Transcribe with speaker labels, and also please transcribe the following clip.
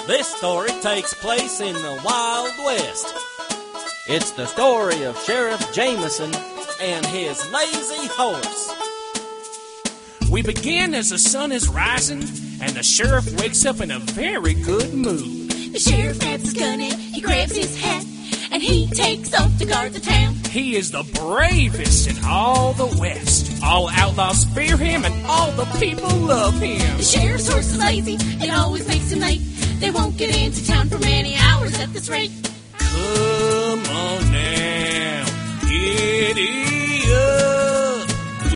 Speaker 1: This story takes place in the Wild West. It's the story of Sheriff Jameson and his lazy horse.
Speaker 2: We begin as the sun is rising, and the sheriff wakes up in a very good mood.
Speaker 3: The sheriff grabs his gun and he grabs his hat, and he takes off to guard the town.
Speaker 2: He is the bravest in all the West. All outlaws fear him, and all the people love him.
Speaker 3: The sheriff's horse is lazy, it always makes him late. They won't get into town for many hours at this rate.
Speaker 2: Come on now, giddy up.